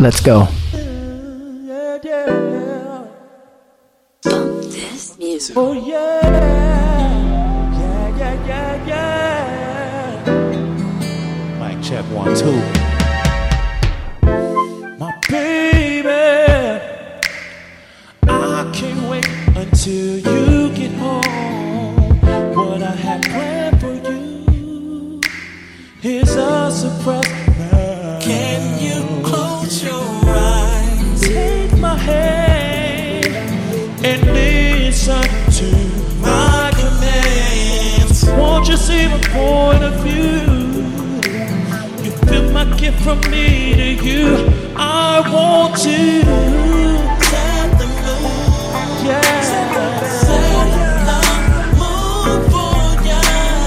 Let's go. This music. Oh yeah. Mic check 1 2. My baby, I can't wait until you get home. What I have planned for you is a surprise. Can you close your eyes? Take my hand and listen to my commands. Won't you see my point of view? You feel my gift from me to you. I want to set the mood. Yeah. Set the mood for ya.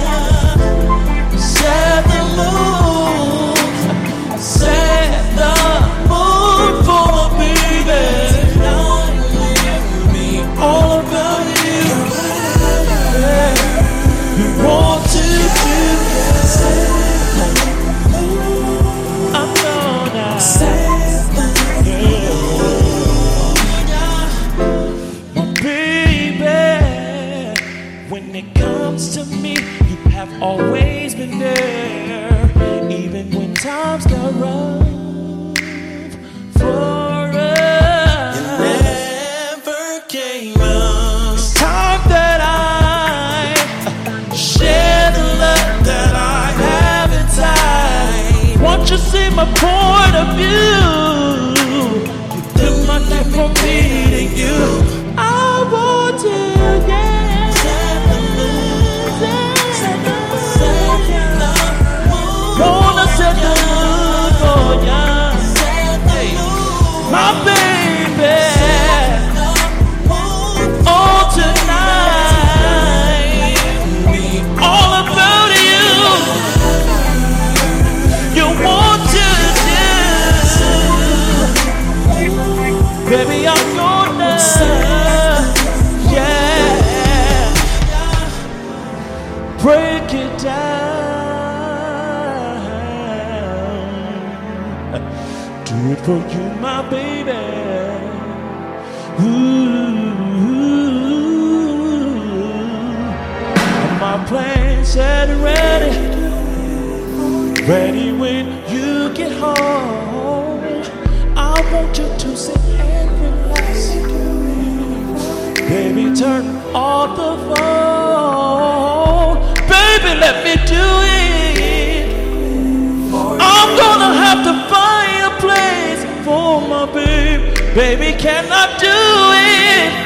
Set the mood. Set the mood for my baby. All about you. Yeah. You want to do this. I'm gonna my baby. When it comes to me, you have always been there. Even when times got rough for us, you never gave up. It's time that I share the love that I have inside. Won't you see my point of view? You took my gift from me to you. I want to, yeah. Set the mood. Wanna set the mood for ya. My baby, all tonight, all about you. You want to do, baby, I'm gonna, yeah, break it down. Do it for you, my baby. And my plan set and ready when you get home. I want you to sit and relax. Baby, turn off the phone. Baby, let me do it. I'm gonna have to find a place for my baby. Baby, can I do it?